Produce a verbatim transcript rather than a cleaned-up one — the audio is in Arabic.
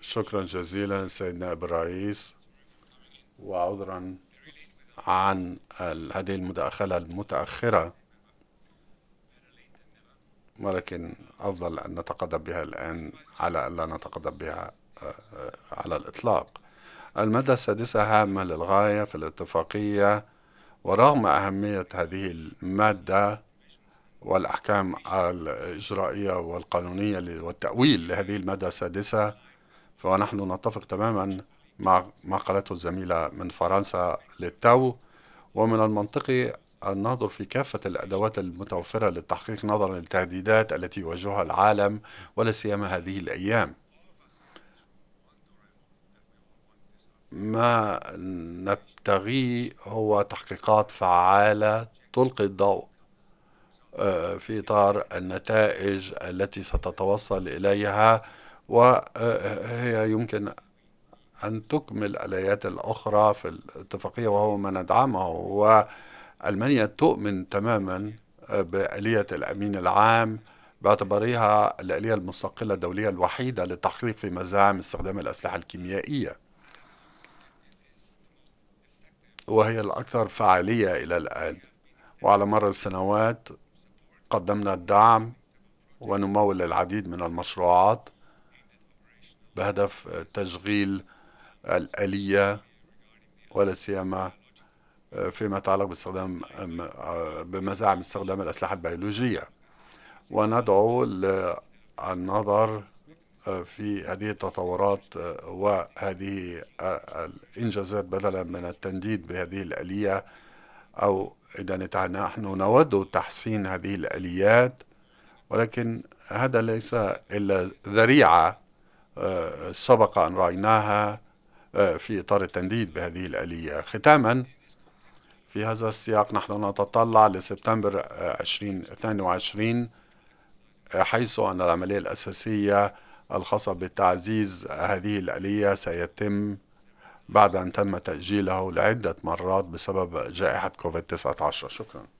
شكرا جزيلا سيدنا نائب الرئيس، وعذرا عن ال- هذه المداخلة المتأخرة، ولكن أفضل أن نتقدم بها الآن على أن لا نتقدم بها آه، آه، على الإطلاق. المادة السادسة هامة للغاية في الاتفاقية، ورغم أهمية هذه المادة والأحكام الإجرائية والقانونية والتأويل لهذه المادة السادسة، فنحن نتفق تماما مع ما قالته الزميلة من فرنسا للتو. ومن المنطقي أن ننظر في كافة الأدوات المتوفرة للتحقيق نظرا للتهديدات التي يواجهها العالم، ولا سيما هذه الأيام. ما نبتغيه هو تحقيقات فعالة تلقي الضوء آه، في إطار النتائج التي ستتوصل إليها، وهي يمكن أن تكمل الآيات الأخرى في الاتفاقية، وهو ما ندعمه. وألمانيا تؤمن تماما بآلية الأمين العام باعتبارها الآلية المستقلة الدولية الوحيدة للتحقيق في مزاعم استخدام الأسلحة الكيميائية، وهي الأكثر فعالية إلى الآن. وعلى مر السنوات قدمنا الدعم ونمول العديد من المشروعات بهدف تشغيل الآلية، ولا سيما فيما يتعلق باستخدام بمزاعم استخدام الأسلحة البيولوجية. وندعو للنظر في هذه التطورات وهذه الإنجازات بدلا من التنديد بهذه الآلية، أو إذا نحن نود تحسين هذه الآليات، ولكن هذا ليس إلا ذريعة سبق أن رأيناها في إطار التنديد بهذه الآلية. ختاما، في هذا السياق نحن نتطلع لسبتمبر ألفين واثنين وعشرين، حيث أن العملية الأساسية الخاصة بتعزيز هذه الآلية سيتم بعد أن تم تأجيله لعدة مرات بسبب جائحة كوفيد تسعة عشر. شكرا.